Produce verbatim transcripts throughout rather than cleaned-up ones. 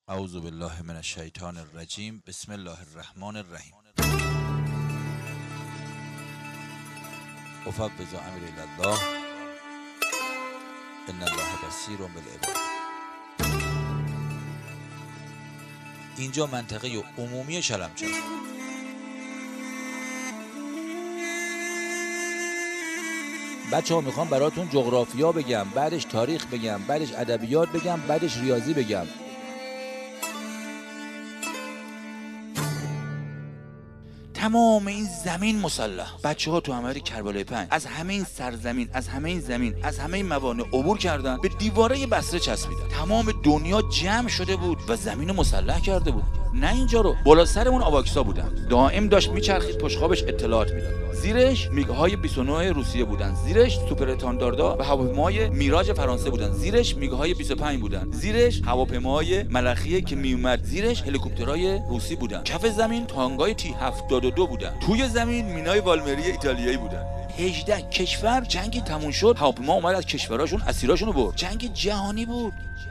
اعوذ بالله من الشیطان الرجیم. بسم الله الرحمن الرحیم. افوض امری الله ان الله بصیر بالعباد. اینجا منطقه عمومی شلمچه. بچه ها میخوام براتون جغرافیا بگم، بعدش تاریخ بگم، بعدش ادبیات بگم، بعدش ریاضی بگم. تمام این زمین مسلح. بچه ها تو همه کربلای پنج از همه این سرزمین، از همه این زمین، از همه این موانع عبور کردن، به دیواره بصره چسبیدن. تمام دنیا جمع شده بود و زمین مسلح کرده بود. نه اینجا رو، بالا سرمون آواکسا بودن، دائم داشت میچرخید، پشت خوابش اطلاعات میداد. زیرش میگ های بیست و نه روسیه بودن، زیرش سوپر اتانداردا و هواپیماهای میراج فرانسه بودن، زیرش میگ های بیست و پنج بودن، زیرش هواپیماهای ملخیه که میومد، زیرش هلیکوپترهای روسی بودن. کف زمین تانگای تی هفتاد و دو بودن، توی زمین مینای والمری ایتالیایی بودن. هجده کشور جنگی تموم شد، هواپیما اومد از کشوراشون اسیراشونو برد. جنگ جهانی بود.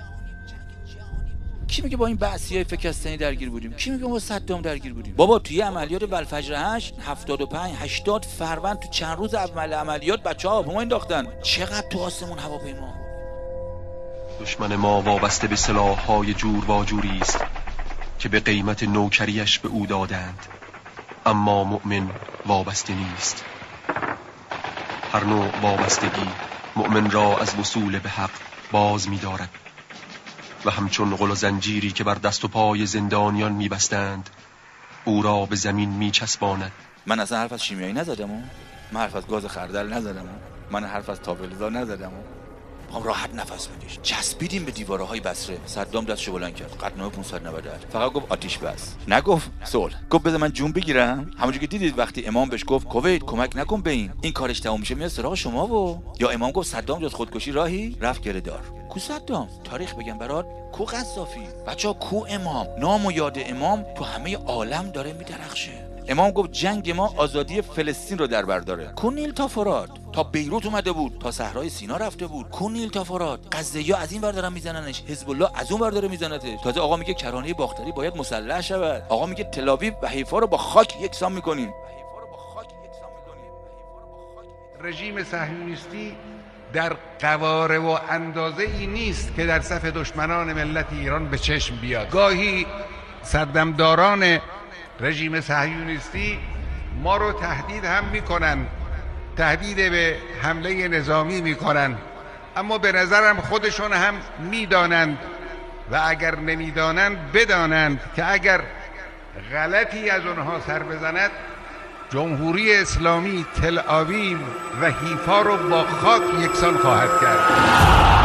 کی میگه با این بعثیای فکستانی درگیر بودیم؟ کی میگه با صدام درگیر بودیم؟ بابا توی عملیات بلفجر هشت هفتاد و پنج هشتاد فروند تو چند روز اول عملیات بچه‌ها هواپیما انداختن. چقدر تو آسمون هواپیما. دشمن ما وابسته به سلاح‌های جور و جوری است که به قیمت نوکریش به او دادند، اما مؤمن وابسته نیست. هر نوع وابستگی مؤمن را از وصول به حق باز می‌دارد و همچون غل و زنجیری که بر دست و پای زندانیان می‌بستند او را به زمین می‌چسباند. من اصلا حرف از شیمیایی نزدم و من حرف از گاز خردل نزدم و من حرف از تابلزا نزدم و هم راحت نفس بکش. چسبیدیم به دیواره های بصره. صدام دستشو بلند کرد، قطعنامه پانصد و نود و هشت، فقط گفت آتیش بس، نگفت صلح. گفت بذار من جون بگیرم. همونجوری که دیدید وقتی امام بهش گفت کویت کمک نکن به این این کارش تموم میشه میاد سراغ شما. و یا امام گفت صدام جز خودکشی راهی رفت گردار. کو صدام؟ تاریخ بگم برات، کو قذافی؟ بچا کو امام؟ نام و یاد امام تو همه عالم داره میدرخشه. امام گفت جنگ ما آزادی فلسطین رو در بر داره. کن نیل تا فرات، تا بیروت اومده بود، تا صحرای سینا رفته بود. کن نیل تا فرات. غزه‌یا از این ور دارن میزننش، حزب الله از اون ور داره میزنتش. تازه آقا میگه کرانه باختری باید مسلح شود. آقا میگه تل آویو و حیفا رو با خاک یکسان میکنیم. رژیم صهیونیستی در قواره و اندازه ای نیست که در صف دشمنان ملت ایران به چشم بیاد. گاهی سردمداران رژیم صهیونیستی ما رو تهدید هم میکنن، تهدید به حمله نظامی میکنن، اما به نظرم خودشون هم میدانند و اگر نمیدانند بدانند که اگر غلطی از اونها سر بزند جمهوری اسلامی تل آویو و حیفا رو با خاک یکسان خواهد کرد.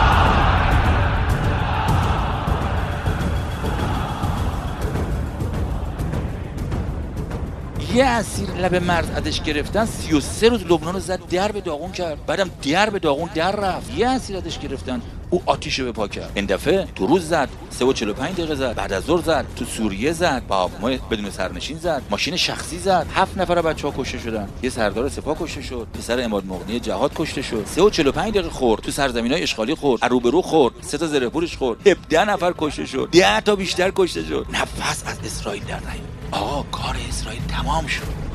یه اسیر لب مرز ازش گرفتن، سی و سه روز لبنان رو زد، در به داغون کرد، بعدم در به داغون در رفت. یه اسیر ازش گرفتن، او آتیشو به پا کرد. این دفعه تو روز زد، سه و چهل و پنج دقیقه زد، بعد از ظهر زد، تو سوریه زد، با هواپیما بدون سرنشین زد، ماشین شخصی زد. هفت نفر بچه‌ها کشته شدن، یه سردار سپاه کشته شد، پسر عماد مغنی جهاد کشته شد. سه و چهل و پنج دقیقه خورد، تو سرزمینای اشغالی خورد، روبرو خورد، سه تا زره‌پورش خورد، هفده نفر کشته شد، ده تا بیشتر کشته شد. نفس از اسرائیل در نیامد. آقا کار اسرائیل تمام شد.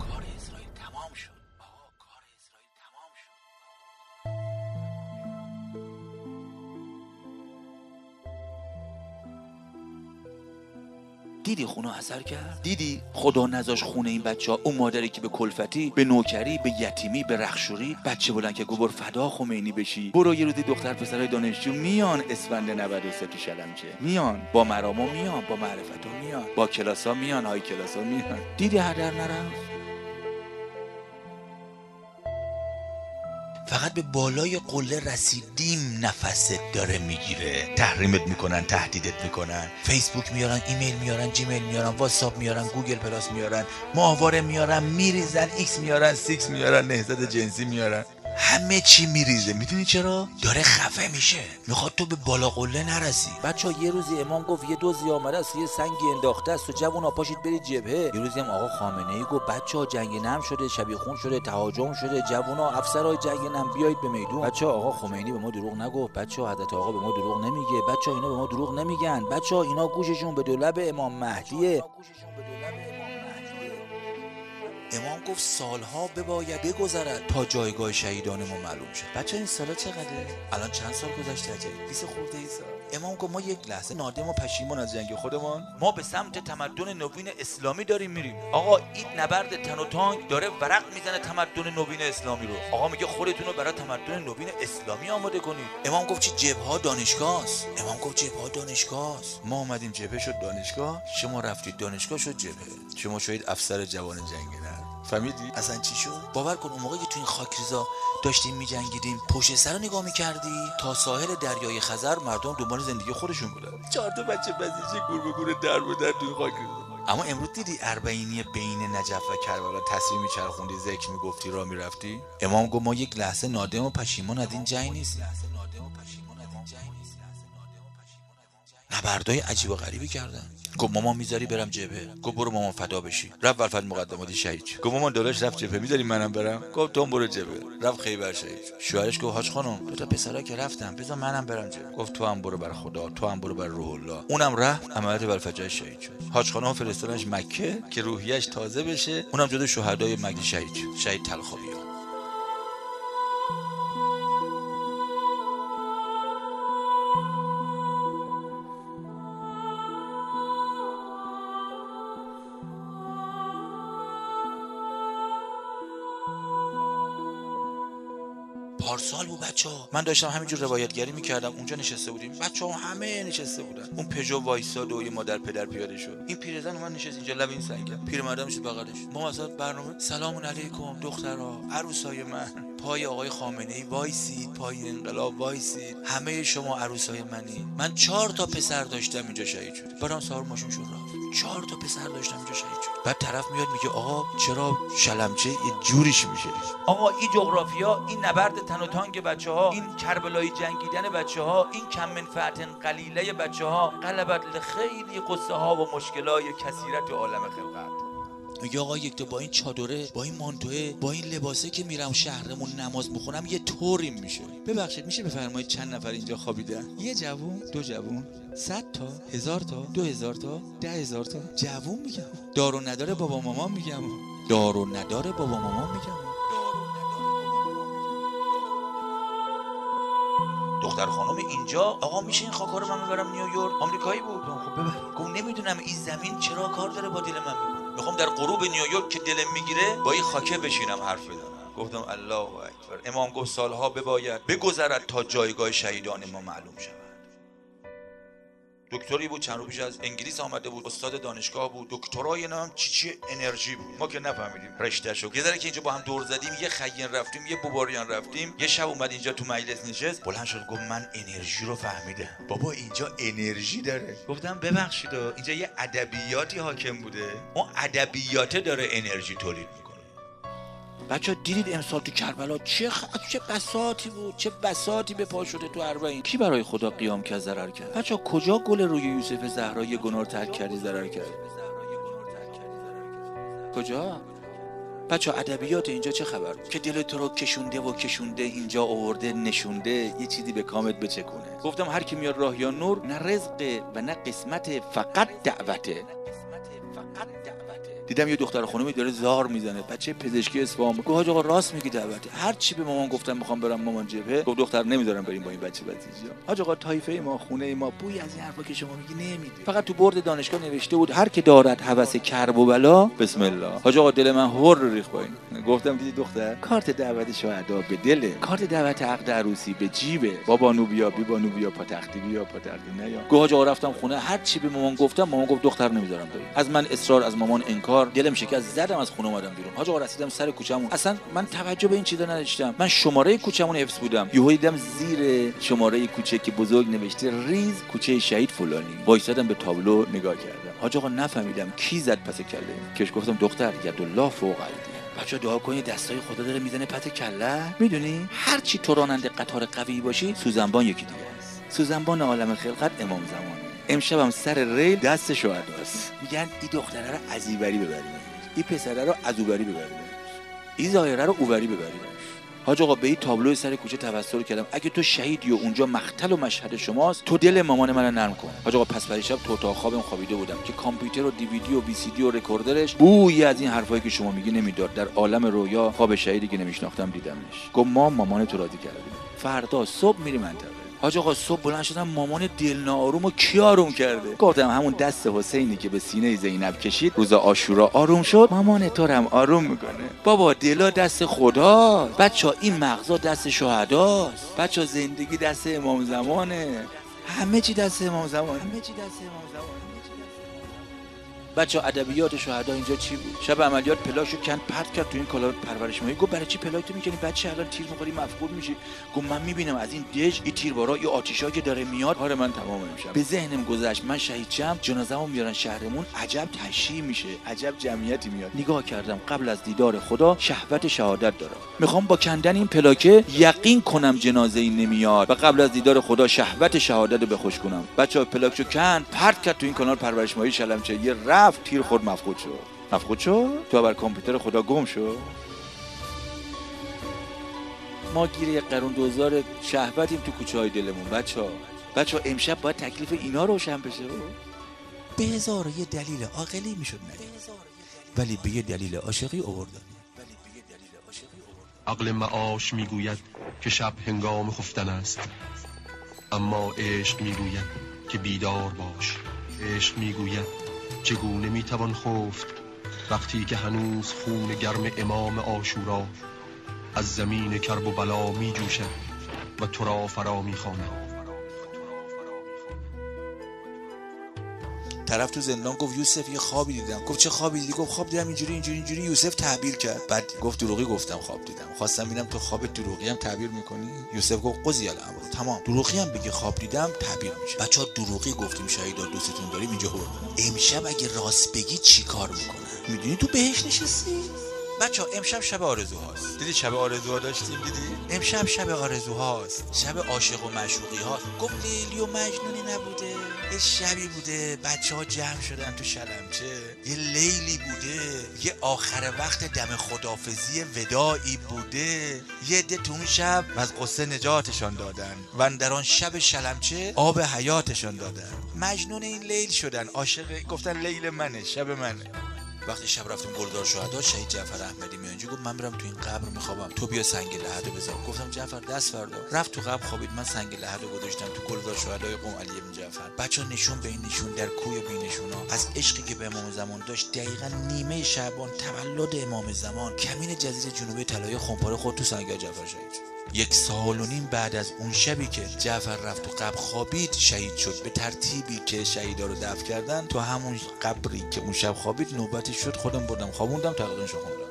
دیدی خونه اثر کرد؟ دیدی خدا نذاش خونه این بچه‌ها، اون مادری که به کلفتی، به نوکری، به یتیمی، به رخشوری بچه بلند که گفت فدا خمینی بشی. برو یه روزی دختر پسرای دانشجو میان اسفند نود و سه تو شلمچه، میان با مرامو، میان با معرفتو، میان با کلاسا، میان های کلاسا، میان. دیدی هدر نرفت؟ فقط به بالای قله رسیدیم نفست داره میگیره. تحریمت میکنن، تهدیدت میکنن، فیسبوک میارن، ایمیل میارن، جیمیل میارن، واتساپ میارن، گوگل پلاس میارن، ماهواره میارن، میریزن، ایکس میارن، سیکس میارن، نهضت جنسی میارن. همه چی میریزه. میدونی چرا؟ داره خفه میشه، میخواد تو به بالا قله نرسی. بچا یه روزی امام گفت یه دزدی آمده است یه سنگی انداخته است و جوونا پاشید برید جبهه. یه روزی هم آقا خامنه ای گفت بچا جنگ نرم شده، شبیخون شده، تهاجم شده، جوونا افسرهای جنگ نرم بیایید به میدون. بچا آقا خمینی به ما دروغ نگفت، بچا حضرت آقا به ما دروغ نمیگه، بچا اینا به ما دروغ نمیگن، بچا اینا گوششون به دولب امام مهدیه. امام گفت سالها بباید بگذرد تا جایگاه شهیدان ما معلوم شد. بچه این سالا چقدره؟ الان چند سال گذشته عجیب؟ بیست خورده ای سال. امام گفت ما یک لحظه نادم و پشیمان از جنگ خودمان، ما به سمت تمدن نوین اسلامی داریم میریم. آقا این نبرد تن و تانک داره ورق میزنه تمدن نوین اسلامی رو. آقا میگه خودتون رو برای تمدن نوین اسلامی آماده کنید. امام گفت چی جبهه دانشگاهست. امام گفت جبهه دانشگاهست. ما اومدیم جبهه شد دانشگاه، شما رفتید دانشگاه شد جبهه، شما شدید افسر جوان جنگ نرم. فهمیدی اصلا چی شد؟ باور کن اون موقعی که تو این خاکریزا داشتیم میجنگیدیم پشت سر رو نگاه میکردی تا ساحل دریای خزر مردم دنبال زندگی خودشون بودن. چهار تا بچه بسیجی گور به گور در به در تو این خاکریزا. اما امروز دیدی اربعینی بین نجف و کربلا تصویر میچرخوندی، ذکر میگفتی، راه میرفتی. امام گفت ما یک لحظه نادم و پشیمان از این جنگ نیستیم. نبردای عجیب و غریبی کردن. گفت مامان میذاری برم جبهه؟ گفت برو مامان فدا بشی. رفت ولفت مقدماتی شهید شد. گفت مامان داداش رفت جبهه، میذاری منم برم؟ گفت تو برو جبهه. رفت خیبر شهید شد. شوهرش گفت حاج خانم دو تا پسرا که رفتن بذار منم برم جبهه. گفت تو هم برو بر خدا، تو هم برو بر روح الله. اونم رفت عملیات ولفجر شهید شد. حاج خانم فرستادنش مکه که روحیه‌اش تازه بشه، اونم جزو شهدای مکه شهید شد. شهید تلخابی. پارسال بود بچه‌ها، من داشتم همینجور روایتگری میکردم، اونجا نشسته بودیم، بچه‌ها همه نشسته بودن، اون پژو وایساد و یه مادر پدر پیاده شد، این پیرزن اومد نشست اینجا لب این سنگم، پیرمردم شد بغلش، ما وسط برنامه سلام علیکم دخترها عروسای من، پای آقای خامنه‌ای وایسید، پای انقلاب وایسید، همه شما عروسای منی. من چهار تا پسر داشتم اینجا شهید شد، برام سوار ماشین شد رفت، چهار تا پسر داشتم اینجا شهید شد. بعد طرف میاد میگه آقا چرا شلمچه یه جوریش میشه؟ آقا این جغرافیا، این نبرد تن و تانک بچه‌ها، این کربلای جنگیدن بچه‌ها، این کم منفعت قلیله بچه‌ها، غلبت لخیلی قصه ها و مشکلای کثیرت عالم خلقت. میگه آقا یک تا با این چادره، با این مانتوه، با این لباسه که میرم شهرمون نماز میخونم یه طوریم میشه. ببخشید میشه بفرمایید چند نفر اینجا خوابیدن؟ یه جوون، دو جوون، صد تا، هزار تا، دو هزار تا، ده هزار تا جوون میگم. دارو نداره بابا مامان میگم. دارو نداره بابا مامان میگم. دختر خانم اینجا آقا میشه این خاکا رو من ببرم نیویورک؟ آمریکایی بود. خب ببر. گفت نمیدونم این زمین چرا کار داره با دل من میکنه. میخوام در غروب نیویورک که دلم میگیره با این خاکه بشینم حرف بزنم. گفتم الله اکبر. امام گفت سالها بباید بگذرد تا جایگاه شهیدان ما معلوم شود. دکتری بود چند روز پیش از انگلیس آمده بود، استاد دانشگاه بود، دکترای نام چی چی انرژی بود، ما که نفهمیدیم رشتهشو. یه ذره که اینجا با هم دور زدیم، یه خیین رفتیم، یه بوباریان رفتیم، یه شب اومد اینجا تو مجلس نشست، بلند شد گفت من انرژی رو فهمیدم. بابا اینجا انرژی داره. گفتم ببخشید اینجا یه ادبیاتی حاکم بوده، اون ادبیات داره انرژی تولید میکنه. بچه ها دیدید امسال تو کربلا چه خ... چه بساطی بود، چه بساطی به پا شده تو اربعین. کی برای خدا قیام کرد ضرر کرد؟ بچه ها کجا گل روی یوسف زهرا یه گناه ترک کردی ضرر کرد؟ کجا؟ بچه ها ادبیات اینجا چه خبر؟ که دل تو رو کشونده و کشونده اینجا آورده نشونده یه چیزی به کامت بچکونه. گفتم هر کی میاد راه یا نور، نه رزق و نه قسمت، فقط دعوته. دیدم یه دختر خانومی داره زار میزنه، بچه پزشکی اصفهان. گفت حاج آقا راست میگی دعوته. هر چی به مامان گفتم میخوام برم مامان جبهه، گفت دختر نمیذارم بریم با این بچه بچه‌جا. حاج آقا طایفه ما، خونه ما بوی از این حرفا که شما میگی نمیده. فقط تو برد دانشگاه نوشته بود هر کی دارد هوس کرب و بلا بسم الله. حاج آقا دل من هر ریخت با این. گفتم دیدی دختر، کارت دعوت شهدا به دله، کارت دعوت عقد عروسی به جیبه. بابا نوبیا بی بانو بیا پا تختی بیا پا تختی نیا. گفت حاج آقا رفتم خونه، هر چی به مامان گفتم، مامان گفت دختر نمیذارم بریم. از من اصرار، از مامان انکار، دلم شکست، زدم از خونه اومدم بیرون. حاج آقا رسیدم سر کوچه‌مون، اصلا من توجه به این چیزا نداشتم، من شماره کوچه‌مون حفظ بودم. یهو دیدم زیر شماره کوچه که بزرگ نوشته ریز کوچه شهید فلانی. وایسادم به تابلو نگاه کردم. حاج آقا نفهمیدم کی زد پس کله کش. گفتم دختر یدالله فوق ایدی. بچا دعا کن، دستای خدا داره میزنه پت کله. میدونی هر چی تو راننده قطار قوی باشی، سوزنبان یکی دیگه است. سوزنبان عالم خلقت امام زمان. امشب هم سر ریل دست شهداست. میگن این دختره رو از اینوری ببریم، این پسره رو از اونوری ببریم، این ظاهره رو اونوری ببریم. حاج آقا به این تابلو سر کوچه توسل کردم، اگه تو شهیدی و اونجا مقتل و مشهد شماست، تو دل مامان منو نرم کن. حاج آقا پس پریشب تو اتاق خوابم خوابیده بودم که کامپیوتر و دیویدی و وی سی دی و رکوردرش بویی از این حرفایی که شما میگی نمیداد. در عالم رویا خواب شهیدی که نمیشناختم دیدمش. گفت ما مامان تو راضی کردیم، فردا صبح میری منطقه. حاج آقا صبح بلند شدم، مامان دل ناآروم و کی آروم کرده؟ گفتم همون دست حسینی که به سینه زینب کشید روز عاشورا آروم شد، مامان تو هم آروم میکنه. بابا دلا دست خدا، بچا این مغزا دست شهداست، بچا زندگی دست امام زمانه، همه چی دست امام زمانه، همه چی دست امام زمانه. بچه ادبیات شهدا اینجا چی بود؟ شب عملیات پلاشو کند پرت کرد تو این کالا پرورش ماهی. گفت برای چی پلایتو میکنی بچه؟ الان تیر میخوری مفقود میشی. گفت من میبینم از این دژ این تیربارا این آتیشا که داره میاد، کار من تمام میشه. به ذهنم گذشت من شهید شم، جنازه‌مو میارن شهرمون، عجب تشییع میشه، عجب جمعیتی میاد. نگاه کردم قبل از دیدار خدا شهوت شهادت دارم، میخوام با کندن این پلاکه یقین کنم جنازه ای نمیاد و قبل از دیدار خدا شهوت شهادت رو بخوش کنم. بچه‌ها پلاکشو کند پرت کرد تو این کانال پرورش ماهی شلمچه، یه رفت تیر خورد مفقود شد. مفقود شد؟ تو بر کامپیوتر خدا گم شد. ما گیر یک قرون دوزار شهوتیم تو کوچه های دلمون. بچه ها بچه ها امشب باید تکلیف اینا روشن بشه. به هزار یه دلیل عاقلی میشد ندید، ولی به یه دلیل عاشقی آوردن. عقل معاش میگوید که شب هنگام خفتن است، اما عشق میگوید که بیدار باش. عشق میگوید چگونه میتوان خفت وقتی که هنوز خون گرم امام عاشورا از زمین کرب و بلا میجوشد و تو را فرا میخواند. طرف تو زندان گفت یوسف یه خوابی دیدم. گفت چه خوابی دیدی؟ گفت خواب دیدم اینجوری اینجوری اینجوری. یوسف تعبیر کرد. بعد گفت دروغی گفتم خواب دیدم. خواستم ببینم تو خواب دروغی هم تعبیر میکنی؟ یوسف گفت قضیه الامر، تمام. دروغی هم بگی خواب دیدم تعبیر میشه. بچه‌ها دروغی گفتیم شهیدا دوستتون داریم اینجا هورد. امشب اگه راست بگی چیکار میکنن؟ میدونی تو بهش نشستی؟ بچه‌ها امشب شب آرزوهاست. دیدی شب آرزوها داشتیم؟ دیدی؟ امشب شب آرزوهاست، شب عاشق و معشوقی ها. گفت لیلی و مجنونی نبوده، یه شبی بوده بچه‌ها جمع شدن تو شلمچه، یه لیلی بوده، یه آخر وقت دم خدافزی وداعی بوده، یه عده تو اون شب از قصه نجاتشان دادن و در آن شب شلمچه آب حیاتشان دادن. مجنون این لیل شدن، عاشق، گفتن لیل منه، شب منه. وقتی شب رفتم گلدار شهدا، شهید جعفر احمدی میانجی گفت من میرم تو این قبر میخوابم، تو بیا سنگ لحدو بذار. گفتم جعفر دست فردا. رفت تو قبر خوابید، من سنگ لحدو گذاشتم تو گلدار شهدای قم علی بن جعفر. بچه‌ها نشون به این نشون در کوی بی نشونا از عشقی که به امام زمان داشت. دقیقاً نیمه شعبان تولد امام زمان کمین جزیره جنوبی طلایی خمپاره خود تو سنگ جعفر شهید شد. یک سال و نیم بعد از اون شبی که جعفر رفت تو قبر خوابید شهید شد. به ترتیبی که شهیدا رو دفن کردن تو همون قبری که اون شب خوابید نوبتش شد. خودم بردم خوابوندم، تقریرشو خوندم.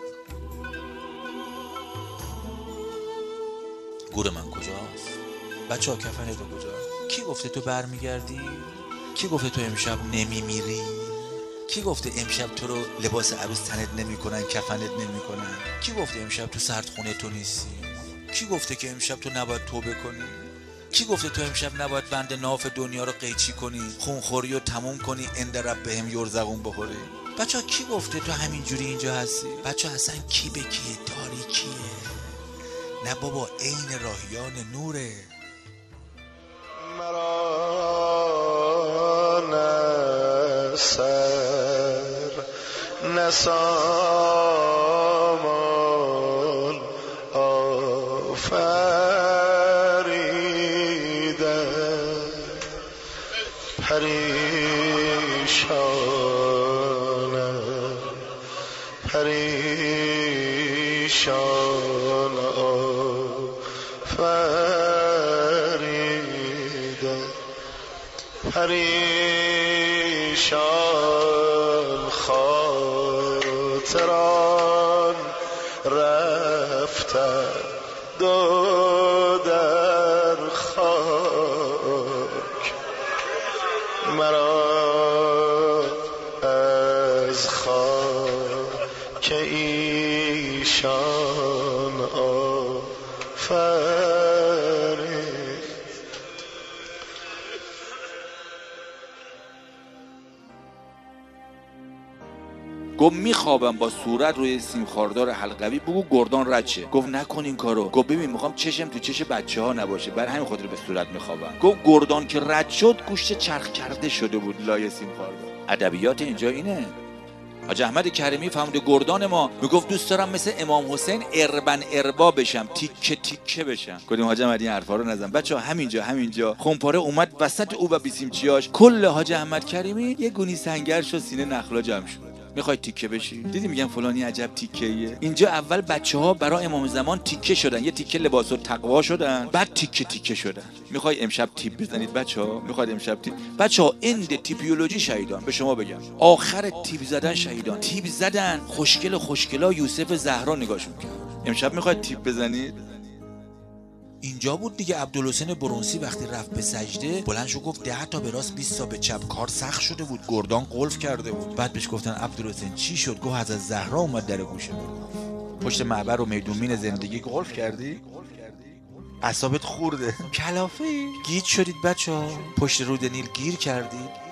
گور من کجاست؟ بچه‌ها کفن تو کجا؟ کی گفته تو برمیگردی؟ کی گفته تو امشب نمیمیری؟ کی گفته امشب تو رو لباس عروس تنت نمیکنن، کفنت نمیکنن؟ کی گفته امشب تو سردخونه تو نیستی؟ کی گفته که امشب تو نباید توبه کنی؟ کی گفته تو امشب نباید بند ناف دنیا رو قیچی کنی، خونخوری رو تموم کنی، اند رب بهم یرزقون بخوری؟ بچه ها کی گفته تو همینجوری اینجا هستی؟ بچه ها اصلا کی به کیه؟ تاریکیه؟ نه بابا عین راهیان نوره. مرا نسر نسامان آفریده پریشانم پریشان آفریده پریشان خاطران رفته دو در خاک مرا از خاک ای گفت میخوابم با صورت روی سیم خاردار حلقوی، بگو گردان رد شه. گفت نکن این کارو. گفت ببین میخوام چشم تو چش بچه‌ها نباشه، برای همین خاطر به صورت میخوابم. گفت گردان که رد شد گوشت چرخ کرده شده بود لای سیم خاردار. ادبیات اینجا اینه. حاج احمد کریمی فهمید گردان ما میگفت دوست دارم مثل امام حسین اربن اربا بشم، تیکه تیکه بشم. گفتیم حاج احمد این حرفا رو نزن. بچا همینجا همینجا خمپاره اومد وسط او و بیسیمچیاش، کل حاج احمد کریمی یه گونی سنگر شد، سینه نخلا جمع شد. میخوای تیکه بشی؟ دیدی میگن فلانی عجب تیکه ایه. اینجا اول بچه‌ها برای امام زمان تیکه شدن، یه تیکه لباس و تقوا شدن، بعد تیکه تیکه شدن. میخوای امشب تیپ بزنید بچه‌ها؟ میخواد امشب تیپ؟ بچه‌ها اند تیپیولوژی شهیدان، به شما بگم آخر تیپ زدن شهیدان، تیپ زدن خوشگل خوشگلا یوسف زهرا نگاهشون کرد. امشب میخواد تیپ بزنید؟ اینجا بود دیگه عبدالحسین برونسی وقتی رفت به سجده بلند شو گفت ده تا به راست بیست تا به چپ. کار سخت شده بود، گردان قلف کرده بود. بعد بهش گفتن عبدالحسین چی شد؟ گفت حضرت زهرا اومد در گوشه بود. پشت معبر و میدونمین زندگی قلف کردی؟ اعصابت خورده؟ کلافه گیج شدید بچه‌ها، پشت رود نیل گیر کردید.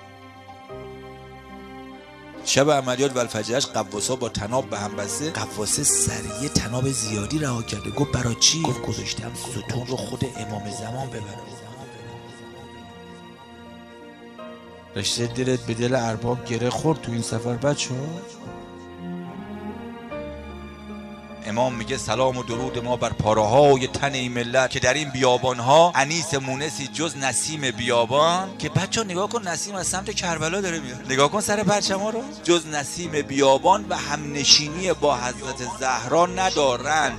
شب عملیات و الفجرش قواسا با تناب به هم بسته. قواسه سریع تناب زیادی رها کرده. گفت برای چی؟ گفت گذاشتم ستون رو خود امام زمان ببره. رشته دلت به دل ارباب گره خورد تو این سفر بچه ها؟ امام میگه سلام و درود ما بر پاره‌های تن این ملت که در این بیابان‌ها انیس مونسی جز نسیم بیابان. که بچه‌ها نگاه کن، نسیم از سمت کربلا داره میاد. نگاه کن سر پرچم‌ها رو. جز نسیم بیابان و همنشینی با حضرت زهرا ندارن.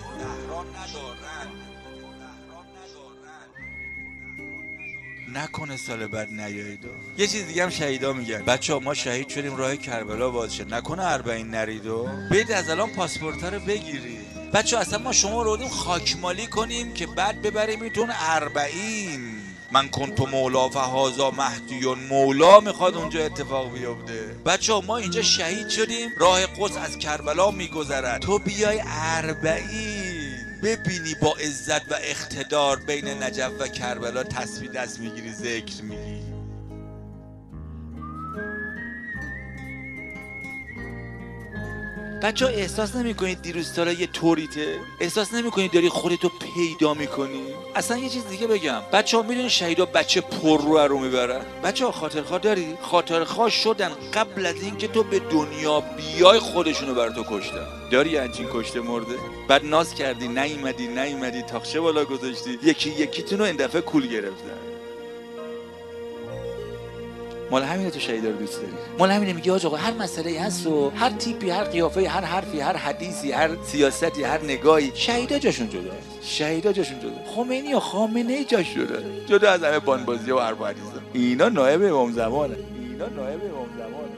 نکنه سال بعد نیایید. یه چیز دیگه هم شهیدا میگن بچه‌ها ما شهید شدیم راه کربلا باز شد، نکنه اربعین نریدو. برید از الان پاسپورتا رو بگیرید بچه‌ها. اصلا ما شما رو دیم خاکمالی کنیم که بعد ببریمتون اربعین. من کنتو مولا فهازا مهدیون، مولا میخواد اونجا اتفاق بیفته. بچه‌ها ما اینجا شهید شدیم، راه قدس از کربلا میگذرد، تو بیای اربعین ببینی با عزت و اقتدار بین نجف و کربلا تسبیح دست میگیری، ذکر میگی. بچه ها احساس نمی کنید دیروز سالا یه طوریته؟ احساس نمی کنید داری خودتو پیدا میکنی؟ اصلا یه چیز دیگه بگم بچه ها، میدونی شهیدا بچه پر رو رو میبرن؟ بچه ها خاطرخواه داری؟ خاطرخواه شدن قبل از اینکه تو به دنیا بیای خودشونو بر تو کشتن. داری همچین کشته مرده؟ بعد ناز کردی نیومدی نیومدی تاخچه بالا گذاشتی، یکی یکیتونو این دفعه کول گرفتن. مال همینه تو شهیدا رو دوست داری. مال همینه میگی آقا هر مسئله هست و هر تیپی، هر قیافه، هر حرفی، هر حدیثی، هر سیاستی، هر نگاهی، شهیدا جاشون جدا. شهیدا جاشون جدا. خمینی و خامنه‌ای جاش جدا. جدا از همه بانبازی و حرف و حدیثا. اینا نایب امام زمانه. اینا نایب امام زمانه.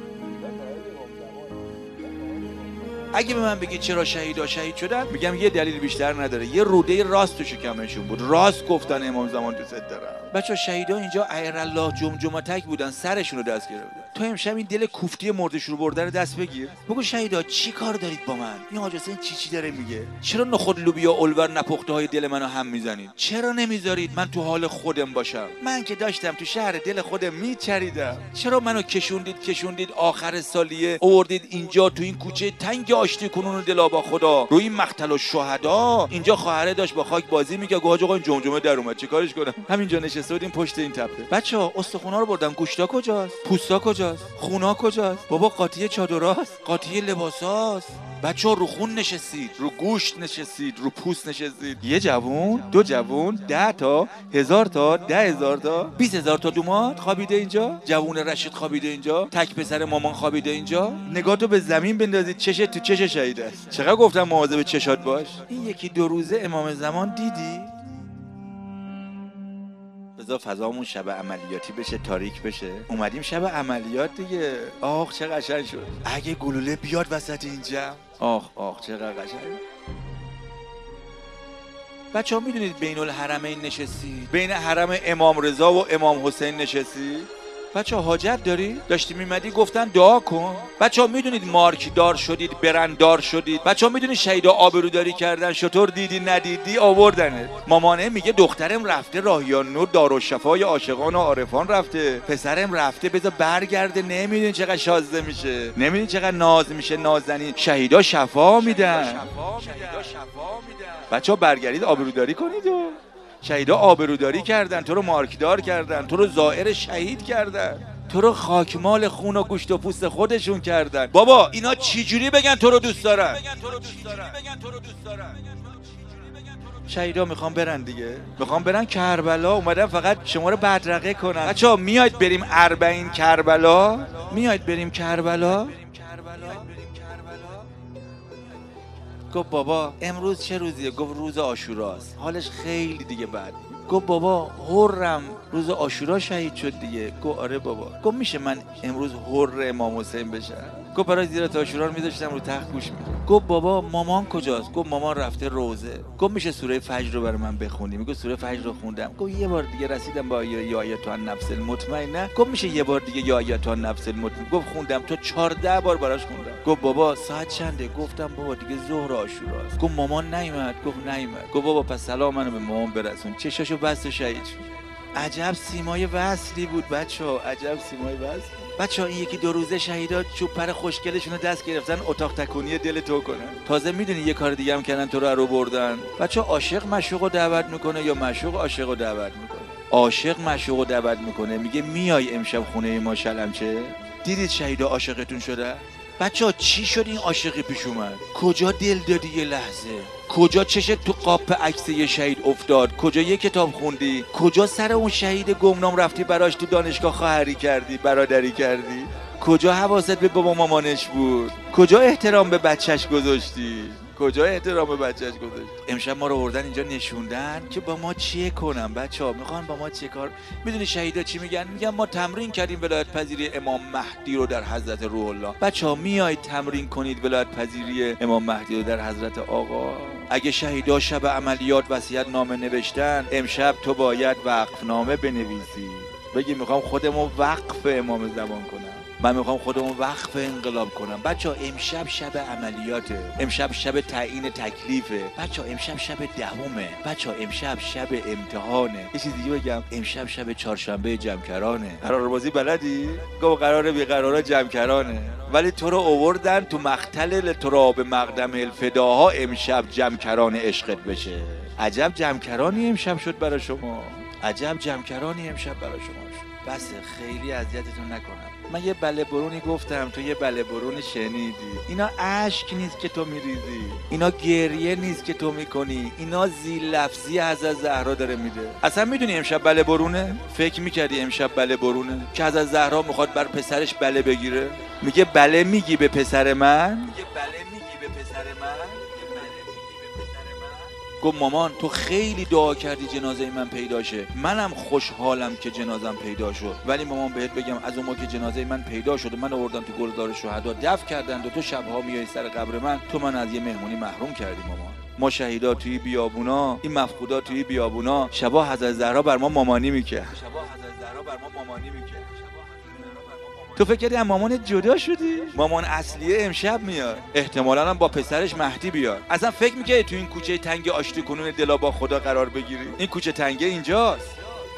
اگه به من بگی چرا شهیدا شهید شدن، میگم یه دلیل بیشتر نداره، یه روده راست تو شکمشون بود، راست گفتن امام زمان دوست دارم. بچا شهیدا اینجا ایرالله جمجمتک بودن، سرشون رو دست گرفتن. تو امشب این دل کوفتی مردش رو برده رو دست بگیر، بگو شهیدا چی کار دارید با من؟ این حاج حسین چی چی داره میگه؟ چرا نخود لوبیا اولور نپخته های دل منو هم میزنید؟ چرا نمیذارید من تو حال خودم باشم؟ من که داشتم تو شهر دل خودم میچریدم. چرا منو کشوندید کشوندید آخر سالیه آوردید اینجا تو این کوچه تنگ آشتی کنون دلا با خدا، روی مقتل الشهدا. اینجا خواهره داشت با خاک بازی میگه، گوج آقا این جمجمه در اومد چیکارش کنم؟ همینجا نشسته بودیم پشت این تپه. بچه‌ها استخونا رو بردم، گوشتا کجاست؟ پوستا کجاست؟ خونا کجاست؟ بابا قاطی چادراست، قاطی لباساست. بچه‌ها رو خون نشستید، رو گوشت نشستید، رو پوست نشستید. یه جوون، دو جوون، ده تا، هزار تا، ده هزار تا، بیست هزار تا دومات خوابیده اینجا. جوون رشید خوابیده اینجا، تک پسر مامان خوابیده اینجا. نگاهتو به زمین بندازید، چشت تو چش شهید است. چقدر گفتم مواظب چشات باش. این یکی دو روزه امام زمان دیدی؟ بذار فضامون شب عملیاتی بشه، تاریک بشه. اومدیم شب عملیات دیگه. آخ چه قشنگ شد. اگه گلوله بیاد وسط اینجا، آخ آخ چقدر قشنگ. بچه‌ها میدونید بین الحرمین نشستید، بین حرم امام رضا و امام حسین نشستید. بچه ها حاجت داری؟ داشتی میمدی گفتن دعا کن. بچه ها میدونید مارک دار شدید، برندار شدید. بچه ها میدونید شهیدا آبروداری کردن، شطور دیدی ندیدی آوردنه. مامانه میگه دخترم رفته راهیان نور دارالشفای عاشقان و عارفان رفته، پسرم رفته بذار برگرده. نمیدونی چقدر شازده میشه، نمیدونی چقدر ناز میشه. نازنین شهیدا شفا میدن. بچه ها برگردید آبروداری کنید و شهیدا آبروداری کردن، تو رو مارکدار کردن، تو رو زائر شهید کردن، تو رو خاکمال خون و گوشت و پوست خودشون کردن. بابا اینا چی جوری بگن تو رو دوست دارن؟ شهیدا میخوام برن دیگه، میخوام برن کربلا. اومدن فقط شما رو بدرقه کنن. بچه‌ها میاید بریم اربعین کربلا؟ میاید بریم کربلا؟ گفت بابا امروز چه روزیه؟ گفت روز عاشوراست. حالش خیلی دیگه بد. گفت بابا حرم روز عاشورا شهید شد دیگه. گفت آره بابا. گفت میشه من امروز حر امام حسین بشم؟ گفت برای زیارت عاشورا رو میذاشتم رو تخت گوش میدم. گفت بابا مامان کجاست؟ گفت مامان رفته روزه. گفت میشه سوره فجر رو برای من بخونی؟ میگه سوره فجر رو خوندم. گفت یه بار دیگه رسیدم با یا آیتان نفس المطمئنه. گفت میشه یه بار دیگه یا آیتان نفس المطمئنه؟ گفت خوندم. تو چهارده بار براش خوندم. گفت بابا ساعت چنده؟ گفتم بابا دیگه ظهر عاشوراست. گفت مامان نیومد؟ گفت نیومد. گفت بابا پس سلام منو به مامان برسون. چشاشو بست شهید شد. عجب سیمای وصلی بود بچه‌ها، عجب سیمای وصل. بچه‌ها این یکی دو روزه شهیدا چوب پر خوشگلشون رو دست گرفتن اتاق تکونی دل تو کنن. تازه میدونی یه کار دیگه هم کردن تو رو رو بردن. بچه‌ها عاشق معشوق رو دعوت میکنه یا معشوق عاشق رو دعوت میکنه؟ عاشق معشوق رو دعوت میکنه، میگه میای امشب خونه ما شلمچه؟ دیدید شهیدا عاشقتون شده؟ بچه‌ها چی شد این عاشقی پیش اومد؟ کجا دل دادی یه لحظه؟ کجا چشت تو قاپ عکس یه شهید افتاد؟ کجا یه کتاب خوندی؟ کجا سر اون شهید گمنام رفتی براش تو دانشگاه خواهری کردی، برادری کردی؟ کجا حواست به بابا مامانش بود؟ کجا احترام به بچهش گذاشتی؟ کجا احترام به بچهش گذاشتی؟ امشب ما رو آوردن اینجا نشوندن که با ما چیه کنم. بچه‌ها میخوان با ما چیه کار؟ میدونی شهیدا چی میگن؟ میگن ما تمرین کردیم ولایت پذیری امام مهدی رو در حضرت روح الله. بچه‌ها میایید تمرین کنید ولایت پذیری امام مهدی رو در حضرت آقا. اگه شهیدا شب عملیات وصیت نامه نوشتن، امشب تو باید وقف نامه بنویسی. بگی میخوام خودمو وقف امام زمان کنم، من میخوام خودمو وقف انقلاب کنم. بچه‌ها امشب شب عملیاته، امشب شب تعیین تکلیفه، بچه‌ها امشب شب دهمه، بچه‌ها امشب شب امتحانه. یه چیز دیگه بگم، امشب شب چهارشنبه جمکرانه. قراربازی بلدی؟ گفت قراره بی قرارا جمکرانه، ولی تو رو آوردن تو مقتل تراب مقدم الفداها امشب جمکران عشقت بشه. عجب جمکرانی امشب شد برای شما، عجب جمکرانی امشب برای شما شد. بس خیلی اذیتتون نکنم. من یه بله برونی گفتم، تو یه بله برون شنیدی. اینا اشک نیست که تو میریزی، اینا گریه نیست که تو میکنی، اینا زیل لفظی حضرت زهرا داره میده. اصلا میدونی امشب بله برونه؟ فکر میکردی امشب بله برونه که حضرت زهرا میخواد بر پسرش بله بگیره؟ میگه بله میگی به پسر من؟ میگه بله میگی به پسر من؟ گفت مامان تو خیلی دعا کردی جنازه من پیدا شه، منم خوشحالم که جنازم پیدا شد، ولی مامان بهت بگم از اون موقع که جنازه من پیدا شد و من آوردم تو گلزار شهدا دفن کردند و تو شبها میای سر قبر من، تو من از یه مهمونی محروم کردی مامان. ما شهیدا توی بیابونا، این مفقودا توی بیابونا، شبا حضرت زهرا بر ما مامانی میکرد، شبا حضرت زهرا بر ما مامانی میکرد. تو فکر کردی مامان جدا شدی؟ مامان اصلیه امشب میاد، احتمالاً هم با پسرش مهدی بیاد. اصلا فکر می‌کردی تو این کوچه تنگ آشتی کنون دلا با خدا قرار بگیری؟ این کوچه تنگه اینجاست.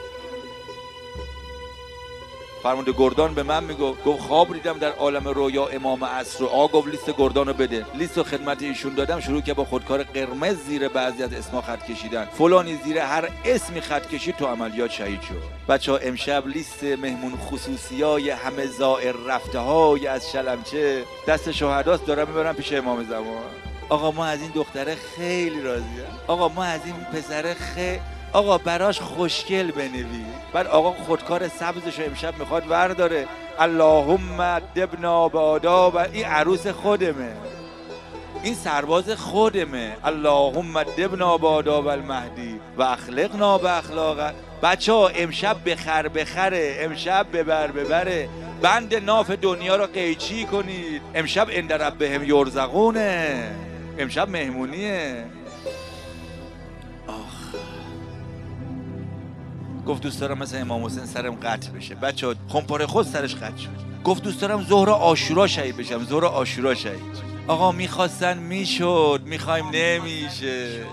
فرمانده گردان به من میگفت، گفت خواب دیدم در عالم رویا امام عصر. آقا گفت لیست گردانو بده. لیست رو خدمت ایشون دادم، شروع که با خودکار قرمز زیر بعضی از اسما خط کشیدن، فلانی زیر هر اسمی خط کشید تو عملیات شهید شد. بچه‌ها امشب لیست مهمون خصوصیای همه زائر رفته های از شلمچه دست شهداست، دارم میبرم پیش امام زمان. آقا ما از این دختره خیلی راضیم، آقا ما از این پسر خیلی، آقا براش خوشگل بنویس. بعد آقا خودکار سبزشو امشب میخواد ورداره، اللهم ادبنا بآداب. این عروس خودمه، این سرباز خودمه. اللهم ادبنا بآداب المهدی و اخلقنا باخلاق. بچه ها امشب بخر بخره، امشب ببر ببره، بند ناف دنیا رو قیچی کنید. امشب عند ربهم یرزقونه، امشب مهمونیه. گفت دوست دارم مثل امام حسین سرم قطع بشه. بچه خمپاره خود سرش قطع شد. گفت دوست دارم ظهر عاشورا شهید بشم، ظهر عاشورا شهید. آقا میخواستن میشد، میخوایم نمیشه.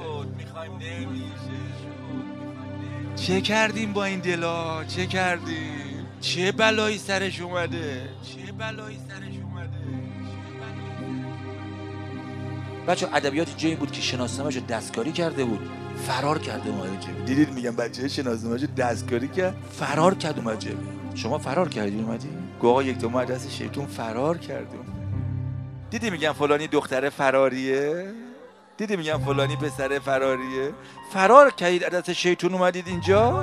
چه کردیم با این دلا؟ چه کردیم؟ چه بلایی سرش اومده؟ چه بلایی سرش اومده؟ بچه ادبیات جایی بود که شناسنامه‌شو دستکاری کرده بود، فرار کرده اومد جبهه. دیدید میگم بچه شناسنامه‌شو دستکاری کرد، فرار کرد اومد جبهه. شما فرار کردی اومدی؟ گو آقا یک تومه دست شیطون فرار کردیم. دیدی میگم فلانی دختر فراریه؟ دیدی میگم فلانی پسر فراریه؟ فرار کردید عدد شیطون اومدید اینجا؟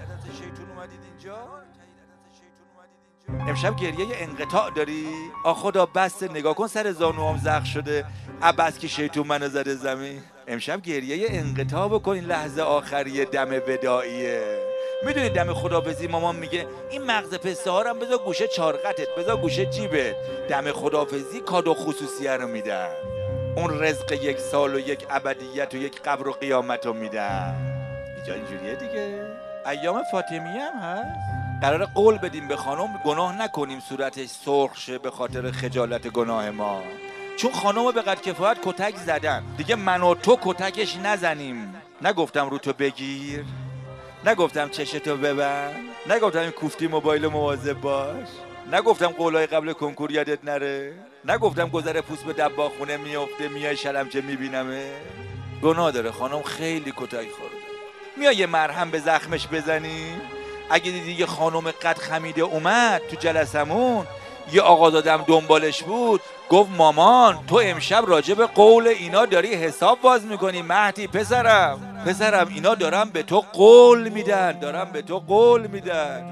امشب گریه انقطاع داری؟ آ خدا بس نگاه کن سر زانوام زخم شده، عباس که شیطون منو زده زمین. امشب گریه انقطاع بکن، این لحظه آخریه، دم وداعیه. میدونی دم خدافظی مامان میگه این مغز پسته ها رو هم بذار گوشه چارقتت، بذار گوشه جیبت. دم خدافظی کادو خصوصیه رو میدن، اون رزق یک سال و یک ابدیت و یک قبر و قیامت رو میدن. اینجا اینجوریه دیگه. ایام فاطمیه هم هست، قرار قول بدیم به خانم گناه نکنیم صورتش سرخ شه به خاطر خجالت گناه ما، چون خانم به قد کفایت کتک زدن دیگه، من و تو کتکش نزنیم. نگفتم رو تو بگیر، نگفتم چشتو ببند، نگفتم این کوفتی موبایل مواظب باش، نگفتم قولای قبل کنکور یادت نره، نگفتم گذر پوست به دباغونه میافته میای شلمچه میبینمه. گناه داره خانم، خیلی کتک خورده. میای یه مرهم به زخمش بزنی؟ اگه دیدی یه خانم قد خمیده اومد تو جلسمون، یه آقا دادم دنبالش بود، گفت مامان تو امشب راجع به قول اینا داری حساب باز میکنی. مهدی پسرم پسرم اینا دارم به تو قول میدن، دارم به تو قول میدن.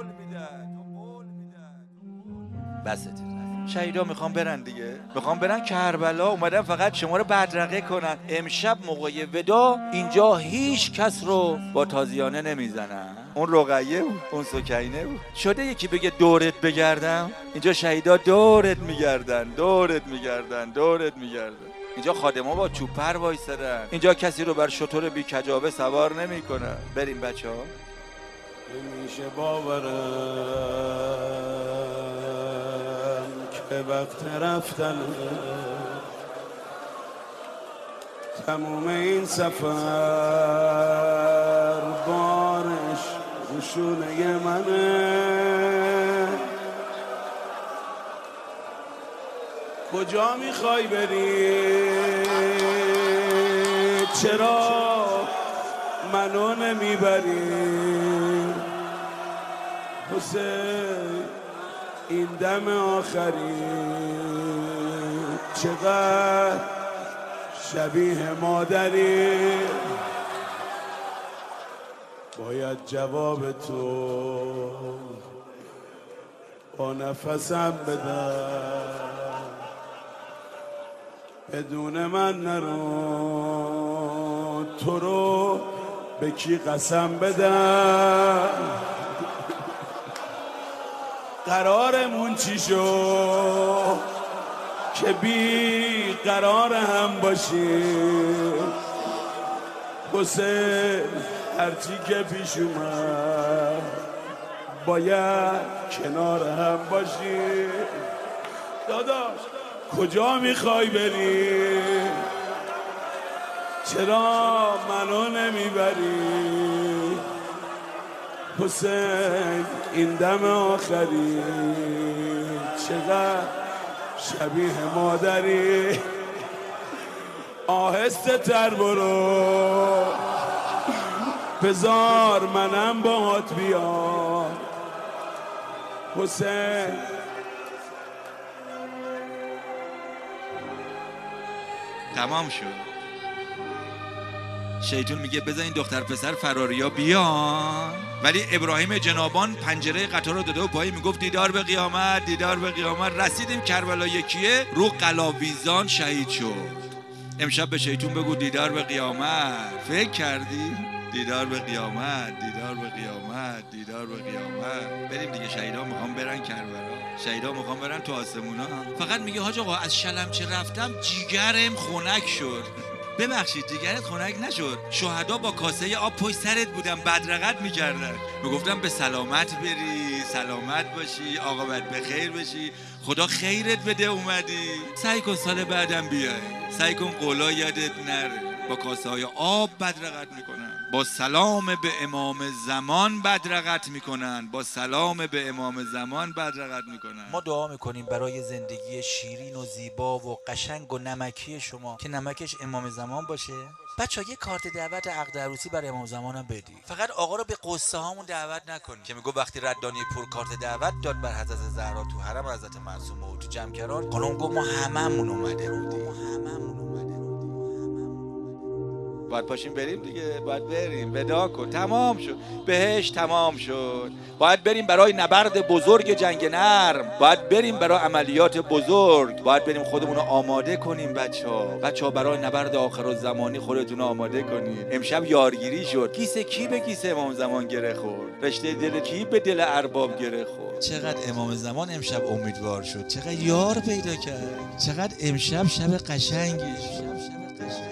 بسته شهیدا میخوام برن دیگه، میخوام برن کربلا، اومدن فقط شما رو بدرقه کنن. امشب موقع ودا اینجا هیچ کس رو با تازیانه نمیزنن. اون رقیه بود، اون سکینه بود. شده یکی بگه دورت بگردم؟ اینجا شهیدا دورت میگردن، دورت میگردن، دورت میگردن. اینجا خادما با چوپر وایسادن، اینجا کسی رو بر شتر بی کجاوه سوار نمیکنن. بریم بچه‌ها. نمیشه باورم که وقت رفتن تموم این سفر بارش روشونه منه. کجا میخوای بری؟ چرا منو نمیبری؟ حسین این دم آخری چقدر شبیه مادری. باید جواب تو با نفسم بدم، بدون من نرو تو رو به کی قسم بدم. قرارمون چی شد که بی قرار هم باشیم؟ حسین هرچی که پیش اومد باید کنار هم باشیم. داداش کجا میخوای بری؟ چرا منو نمیبری؟ حسین این دم آخری چقدر شبیه مادری. آهسته تر برو بذار منم باهات بیام. حسین تمام شد. شیطون میگه بذار این دختر پسر فراریا بیان، ولی ابراهیم جنابان پنجره قطار رو داده و پایی میگفت دیدار به قیامت، دیدار به قیامت. رسیدیم کربلا یکیه، رو قلاویزان شهید شد. امشب به شیطون بگو دیدار به قیامت. فکر کردی؟ دیدار به قیامت، دیدار به قیامت، دیدار به قیامت. بریم دیگه، شهیدا میخوام برن کربلا، شهیدا میخوام برن تو آسمونا. فقط میگه حاج آقا از شلمچه رفتم جیگرم خنک شد. ببخشید دیگرت خنک نشد. شهدا با کاسه آب پشت سرت بودن، بدرقت میکردن، میگفتم به سلامت بری، سلامت باشی، عاقبت به خیر بشی، خدا خیرت بده اومدی. سعی کن سال بعدم بیای، سعی کن قولا یادت نره. با کاسه های آب بدرقت میکنن، با سلام به امام زمان بدرقت میکنن، با سلام به امام زمان بدرقت میکنن. ما دعا میکنیم برای زندگی شیرین و زیبا و قشنگ و نمکی شما که نمکش امام زمان باشه. بچه ها یه کارت دعوت عقد عروسی برای امام زمان هم بدی. فقط آقا رو به قصه هامون دعوت نکنی که میگو وقتی ردانی پور کارت دعوت داد بر حضرت زهرا تو حرم حضرت معصومه و تو جمکران، خانم گفت ما هممون اومده بودیم، ما هممون اومده باید پاشیم بریم دیگه، باید بریم، ودا کن، تمام شد، بهش تمام شد. باید بریم برای نبرد بزرگ جنگ نرم، باید بریم برای عملیات بزرگ، باید بریم خودمون رو آماده کنیم. بچه ها بچه ها برای نبرد آخرالزمانی خودتون رو آماده کنید. امشب یارگیری شد، کیسه کی به کیسه امام زمان گره خورد، رشته دل کی به دل ارباب گره خورد. چقدر امام زمان امشب امیدوار شد، چقدر یار پیدا کرد، چقدر امشب شب قشنگی، شب شب قشنگ.